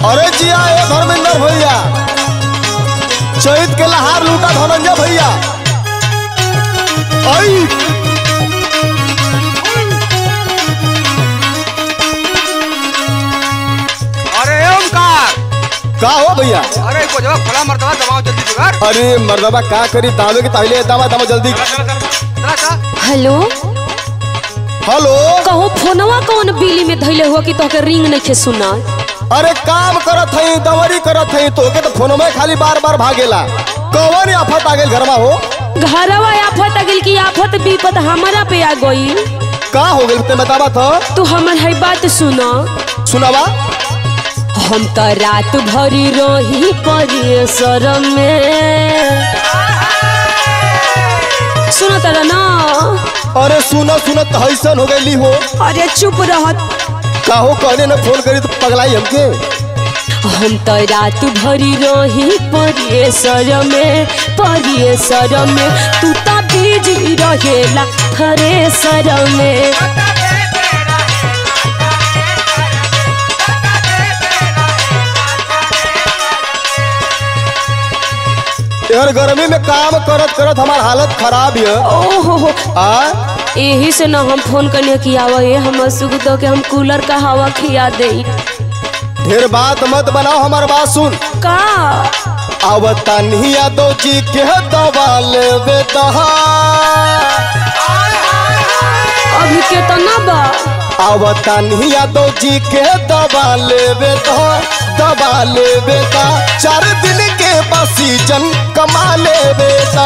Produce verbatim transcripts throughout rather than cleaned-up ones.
अरे जिया ए धर्मेंद्र भैया, चैत के लहार लूटा धनंजय भैया। आई अरे ओमकार का हो भैया? अरे को जवाब फला मर्दबा दबाओ जल्दी जुगाड़। अरे मर्दबा का करी दावे के ताइले दावा दावा जल्दी। चला चला हेलो हेलो कहो फोनवा कौन बिली में धैले हुआ कि तोके रिंग नहीं खे सुना। अरे काम करत हई दवरी करत हई तो के तो फोन में खाली बार बार भागेला। कौन आफत आ गेल घरमा हो? घरवा आफत आ गेल की आफत विपत हमारा पे आ गई। का हो गेल ते बतावा तो। तू हमर है बात सुना। सुनावा। हम तो रात भरी रही परिसर में। सुना तारा ना? अरे सुना सुना तहसन हो गई हो। अरे चुप रहत। का हो कहने न फोन करी तो पगलाई हमके। हम तो रात भरी रही परिसर में परिसर में तू तो बिजी रहेला थरेसर में। यार गर्मी में काम करत करत हमार हालत खराब है। ओहो आ यही से ना हम फोन करने की आवा ये हम सुख दो के हम कूलर का हवा खिया दे। ढेर बात मत बनाओ, हमार बात सुन। का अब तनिया दो जी के दवा लेवे दहा। अभी के तो ना बा। अब तनिया दो जी के दवा लेवे दहा दवा लेवे दा। चार दिन के बसी जन कमा लेवे दा।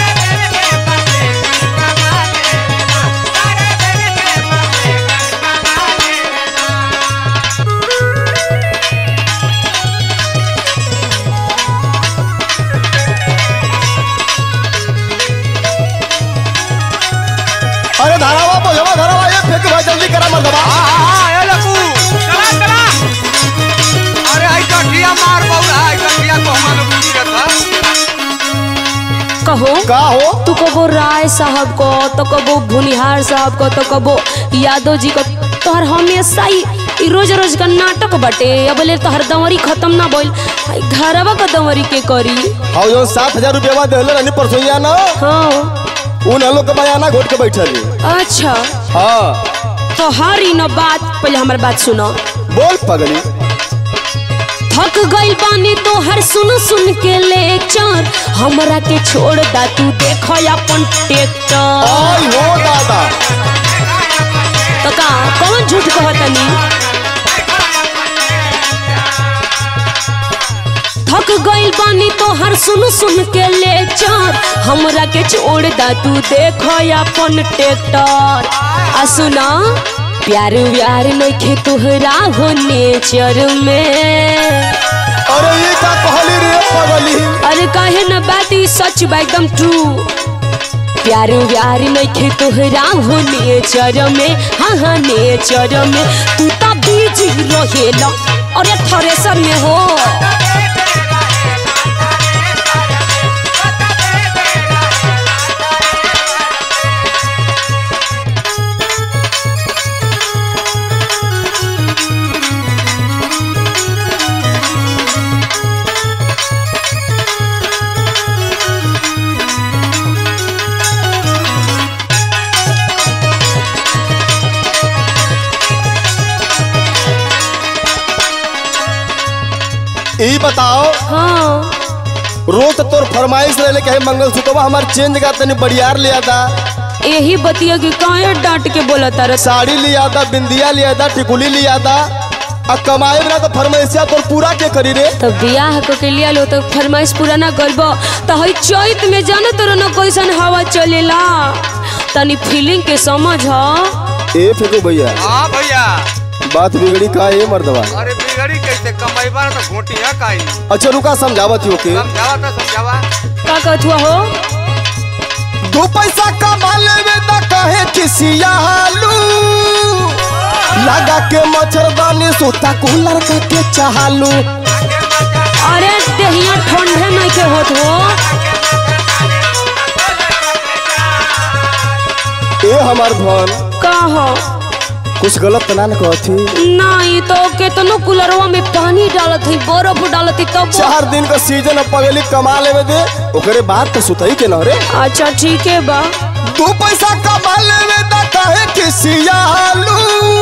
अरे धरावा बोझवा धरावा ये फेंक भाई जल्दी करा मर्दबा। हां हां ए लकू चला चला। अरे आई कठिया मार बौरा आई कठिया को हम बुझी रहा। कहो का हो? तू कबो राय साहब को तो कबो भुनिहार साहब को तो कबो यादव जी को। तोहर हमेशा ही रोज रोज का नाटक बटे। अब ले तोहर दंवरी खत्म ना बोल। घरवा का दंवरी के करी। हाउ जो सात हजार रुपया देले रहनी परसोइया ना। हाँ उन लोग के बयाना घोट के बैठल। अच्छा हाँ तो हर इन बात पहले हमार बात सुनो। बोल पगली। थक गई बानी तो हर सुन सुन के लेक्चर। हमरा के छोड़ दा तू देख अपन ट्रैक्टर। आई हो दादा। तो का कौन झूठ कहतनी? थक गई बानी तो हर सुन सुन के लेक्चर। हमरा के छोड़ दा तू देख अपन ट्रैक्टर। आ सुना प्यार व्यार नइखे तोहरा हो नेचर में। अरे ये का कहली रे पगली? अरे काहे न बात ई सच बा एकदम ट्रू। प्यार व्यार नइखे तोहरा हो नेचर में। हाँ हाँ नेचर में तू तो बिजी रहेला। अरे थ्रेसर में हो। ई बताओ। हाँ रोज तो तोर फरमाइश रहे कहे मंगल सूत्रवा हमार चेंज का तनी बढ़ियार लिया था। यही बतिया कि काहे डांट के बोला तारा। साड़ी लिया था, बिंदिया लिया था, टिकुली लिया था। अब कमाए बिना तो फरमाइशिया तोर पूरा के करी रे। तो बियाह को के लिया लो तो फरमाइश पूरा ना करबो तो हई चैत में जानो तोरा ना कैसन हवा चलेला। तनी फीलिंग के समझ। ए फेंको भैया। हां भैया बात बिगड़ी का है मर्दवा? अरे बिगड़ी कैसे कमाईबा ना तो घोटी है काई। अच्छा रुका समझावत हो के। समझावा तो समझावा। का कहत हुआ हो? दो पैसा कमा लेवे त कहे किसिया हालू। लगा के मच्छरदानी सूता कूलर का के चाहलू। अरे देहिया ठंडे नहीं के होत हो। ए हमार धन का हो? कुछ गलत तो ना न कहती। नहीं तो केतनो कूलरवा में पानी डालत है, बर्फ डालत है तब। चार दिन का सीजन अब पगली कमा लेवे दे, ओकरे बाद तो सुतई के न रे। अच्छा ठीक है बा। तू पैसा कमा लेवे दा काहे खिसियालू,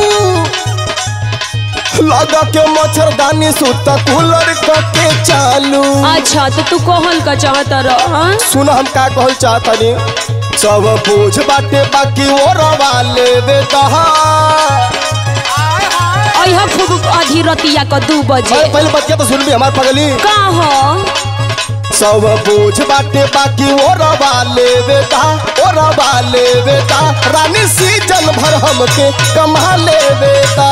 लगा के मच्छरदानी सुता कूलर के चालू। अच्छा तो तू कहल का चाहता रहा? सुन हम का कहल चाहता नी, सब बोझ बाटे बाकी वो रवा लेवे दहा। अइहा खूब आधी रतिया का दू बजे। अरे पहले बतिया तो सुन भी हमार पगली। का हो? सब बोझ बाटे बाकी वो रवा लेवे दा, वो रवा लेवे दा। रानी सीजन भर हमके कमा लेवे दा।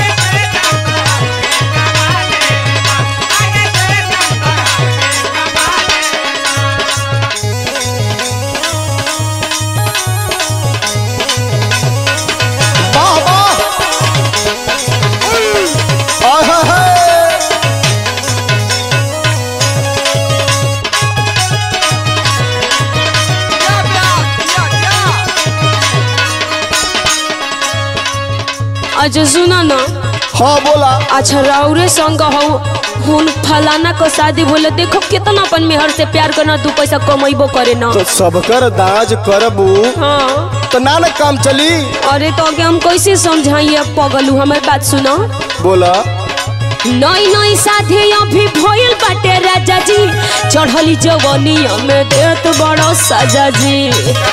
अच्छा सुना ना। हाँ बोला। अच्छा राउरे संग हो हुन फलाना को शादी बोले, देखो कितना अपन मेहर से प्यार करना, दू पैसा कमाइबो करे ना। तो सबकर दाज करबू हाँ तो ना न काम चली। अरे तो आगे हम कैसे समझाइए पगलू, हमारी बात सुनो। बोला। नई नई साथी अभी भइल बाटे राजा जी, चढ़ली जवानिया में देत बड़ा साजा जी।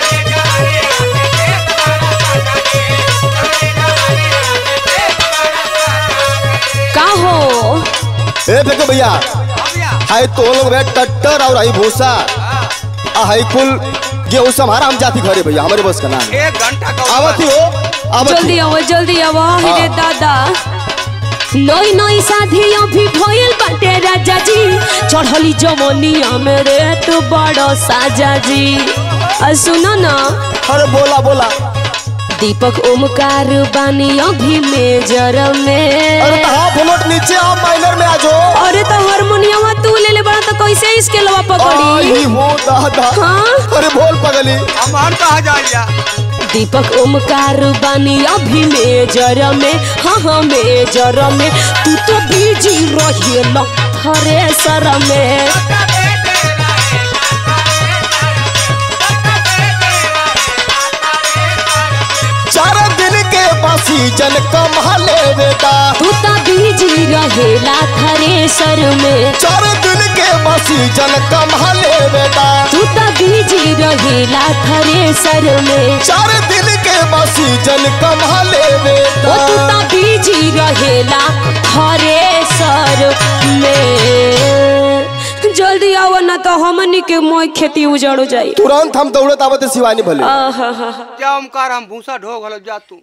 का हो? ए देखो भैया, हाय तो लोग रे टट्टर और आई भूसा, आ हाय कुल गेहूं हमारा हम जाती घरे भैया, हमारे बस का नाम। एक घंटा का आवती हो आवती। जल्दी आओ जल्दी आओ मेरे दादा। नई नई शादी अभी भइल बाटे राजा जी, चढ़ली जवानिया में देत बड़ा साजा जी। आ सुनो ना। अरे बोला बोला। दीपक ओमकार बानी अभी मेजर में। अरे तो हाफ नोट नीचे आओ, माइनर में आ जाओ। अरे तो हारमोनियम तू ले ले बड़ा, तो कैसे इसके लवा पकड़ी? आई हो दादा। हाँ? अरे बोल पगली। हम हम कहा जाइया। दीपक ओमकार बानी अभी मेजर में, हाँ हाँ मेजर में। तू तो बिजी रही ल थ्रेसर में। चार दिन के बासी जन कमा लेवे दा। तू तो बिजी रहेला थ्रेसर में। चार दिन के बासी जन कमा लेवे दा। तू तो बिजी रहेला थ्रेसर में। चार दिन के बासी जन कमा लेवे दा। ओ तू तो बिजी रहेला थ्रेसर में। जल्दी आओ ना तो हमनी के मोय खेती उजड़ जाई। तुरंत हम दौड़त आवत शिवानी भले। आहा हा। क्या ओमकार हम भूसा ढो घलो जा तू।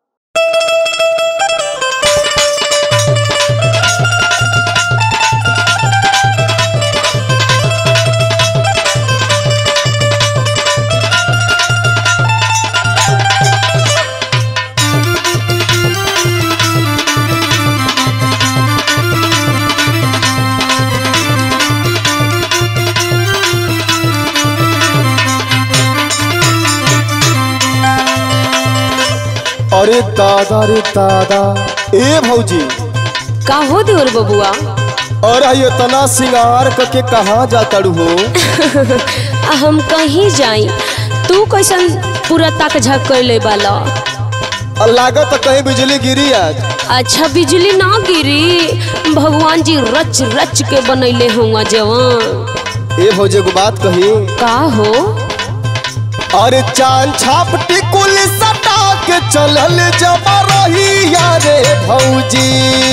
अरे दादा रे दादा। ए भौजी का हो देवर बबुआ? अरे ये तना सिंगार करके कहाँ जाता हो? हम कहीं जाई, तू कैसन पूरा तक झक कर ले बाला? लागत तो कहीं बिजली गिरी आज। अच्छा बिजली ना गिरी, भगवान जी रच रच के बनैले हुआ जवान। ए भौजी को बात कही। का हो? अरे चांद छाप टिकुल सटा के चलल जब रही यारे भौजी।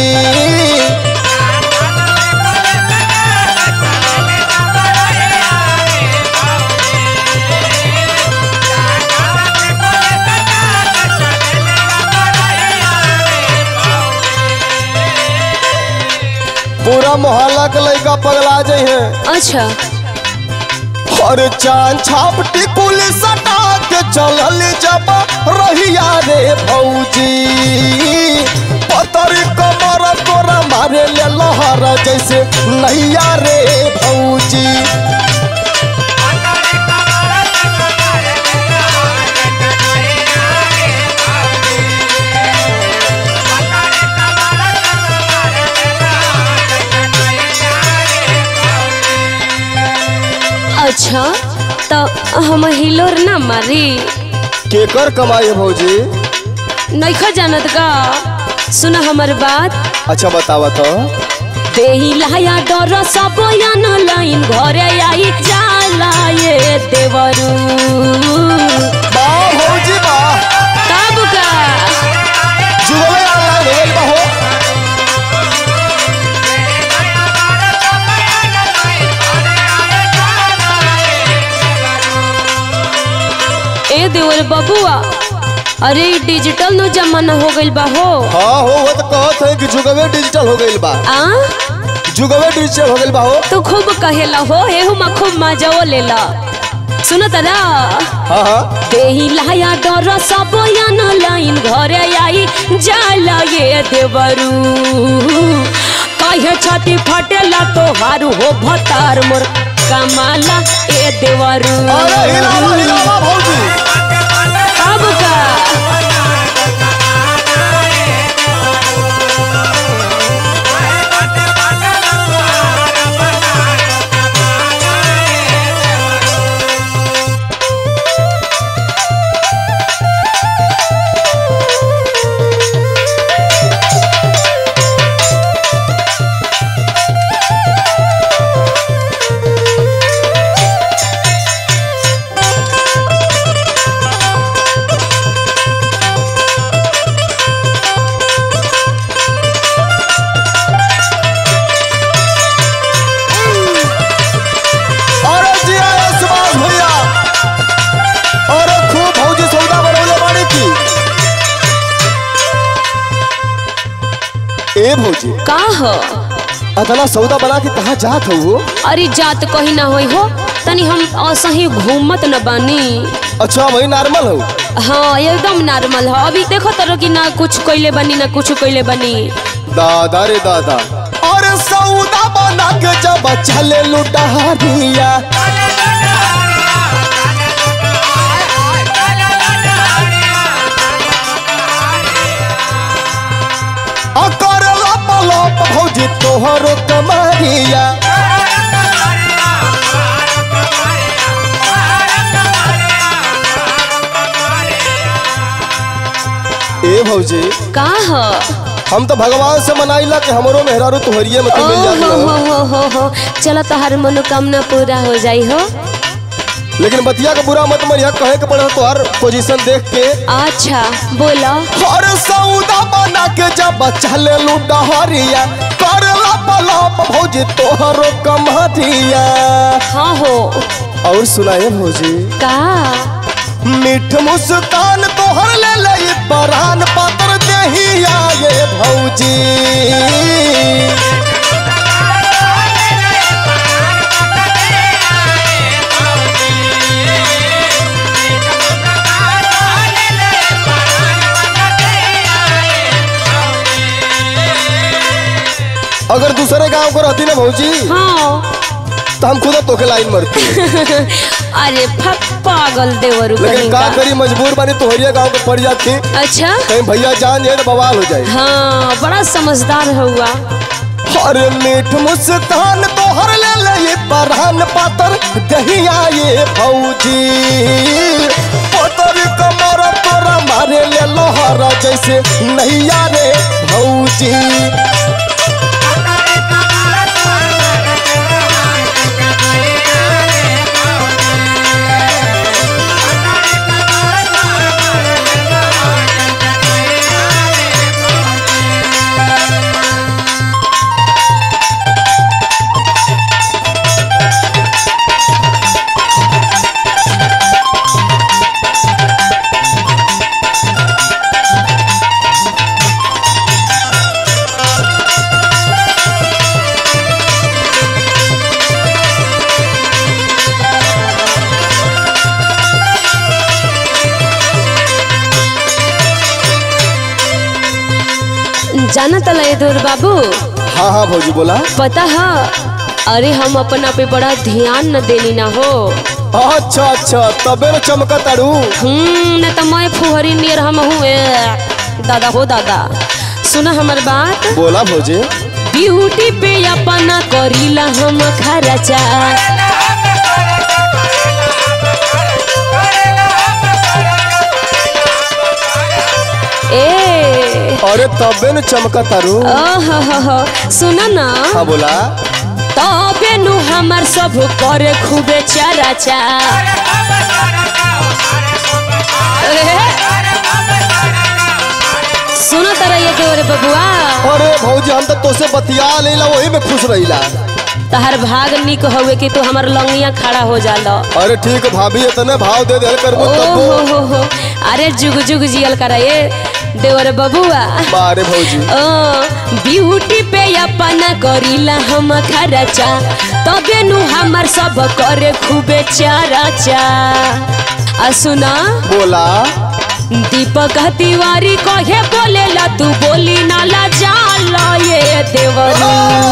पूरा मोहल्ला के लड़का पगला जाए हैं। अच्छा। और चांद छाप टिकुल सटा के चलल जब रहिया रे भौजी। पतर कमर तोरा मारे ले लहर जैसे नैया रे भौजी। तो हम हिलोर ना मारी। केकर कमाई है भौजी? नहीं जानत का, सुना हमार बात। अच्छा बतावा तो। देही लाया डर सब यान लाइन घरे आई जाला ये देवरू। वाह भौजी वाह। कब का जुगवे ऑनलाइन होइल बा हो। ए देवर बबुआ, अरे डिजिटल नो जमाना हो गइल बा हो। हाँ हो वो तो कहत है कि जुगवे डिजिटल हो गइल बा। आ जुगवे डिजिटल हो गइल बा हो। तू खूब कहेला हो, एहू में खूब मजा लेला। सुनो तना। हाँ हाँ। देही लाया डर सब यान लाइन घरे आई जाला ये देवरू। कहे छाती फटेला तो हारू हो भतार मोर कमाला ए देवरू। अरे हिलावा हिलावा भौजी। अब का ए भौजी का हो? अतना सौदा बना के कहाँ जात हो? अरे जात कहीं ना होई हो, तनी हम असही घूमत न बानी। अच्छा वही नॉर्मल हो? हाँ एकदम नॉर्मल हो। अभी देखो तरो कि ना कुछ कइले बनी ना कुछ कइले बनी। दादा रे दादा। और सौदा बना के जब चले लुटारिया भौजी तोहरो कमारिया। ए भौजी का हो? हम तो भगवान से मनाइला कि हमरो मेहरारू तुहरिये में तो मिल जाती हो हो हो हो हो चलो तोहर मनोकामना पूरा हो जाई हो। लेकिन बतिया का बुरा मत मरिया, कहे के पड़ा तोहर पोजीशन देख के। अच्छा बोला। और सौदा बना के जब चले लुटारिया करला पलाप भौजी तोहरो कमारिया। हाँ हो। और सुनाए भौजी का मीठ मुस्कान तोहर ले ले बरान पातर देही आए भौजी। अगर दूसरे गांव को रहती ना भौजी हाँ तो हम खुद तोके लाइन मरती। अरे पागल देवरू लेकिन का करी मजबूर बनी तोहरिया गांव को पड़ जाती। अच्छा कहीं भैया जान जाए तो बवाल हो जाए। हाँ बड़ा समझदार हुआ। अरे मीठ मुस्कान तोहर ले ले बरहन पातर दहिया ये भौजी। पोतर कमर तोरा मारे ले लोहरा जैसे नैया रे भौजी। जाना तला दूर बाबू। हाँ हाँ भौजी बोला। पता है अरे हम अपना पे बड़ा ध्यान न देनी ना हो। अच्छा अच्छा तबे न चमका तारू। हम्म न तो मैं फुहरी नियर हम हुए दादा हो दादा। सुना हमार बात। बोला भौजी। ब्यूटी पे अपना करीला हम खर्चा। ए अरे तबे न चमका तारू। ओहो हो हो सुना ना। हाँ बोला। तबे नु हमर सब करे खूबे चराचा। सुना तारा ये देवरे बबुआ। अरे भौजी हम तो तोसे बतिया लेला वही में खुश रहिला। तहर भाग निक होवे कि तू हमर लंगिया खड़ा हो जाला। अरे ठीक भाभी इतने भाव दे दे करबो तब। ओ हो हो अरे जुग जुग जियल करा ये देवर बबुआ। बारे भौजी ओ ब्यूटी पे अपना करीला हम खर्चा तबे नु हमर सब करे खूबे चर्चा। आ सुना बोला। दीपक तिवारी कहे बोलेला तू बोली ना ला जाला ये देवरू।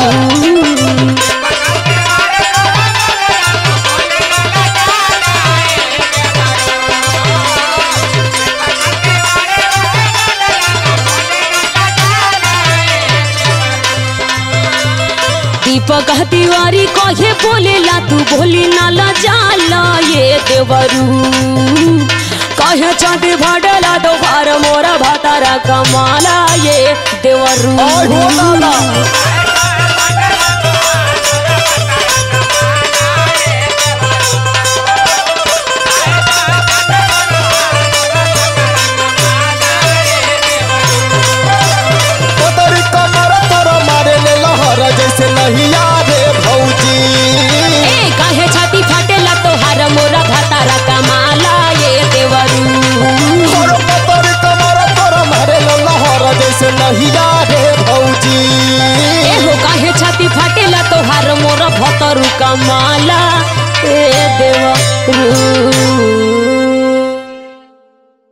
दीपक तिवारी कहे बोलेला तू बोली ना ला जाला ये देवरू। कहे चांदी भडला तो भार मोरा भातारा कमाला ये देवरू। आई हो दादा। पतरी कमर तोरा मारे ले लहर जैसे नहीं यारे भौजी। ए काहे छाती फाटेला तो हार मोरा भातारा कमाला ये देवरू। और पतरी कमर तोरा मारे ले लहर जैसे नहीं यारे भौजी। ए हो काहे छाती फाटेला तो हार मोरा भतरू कमाला ए देवरू।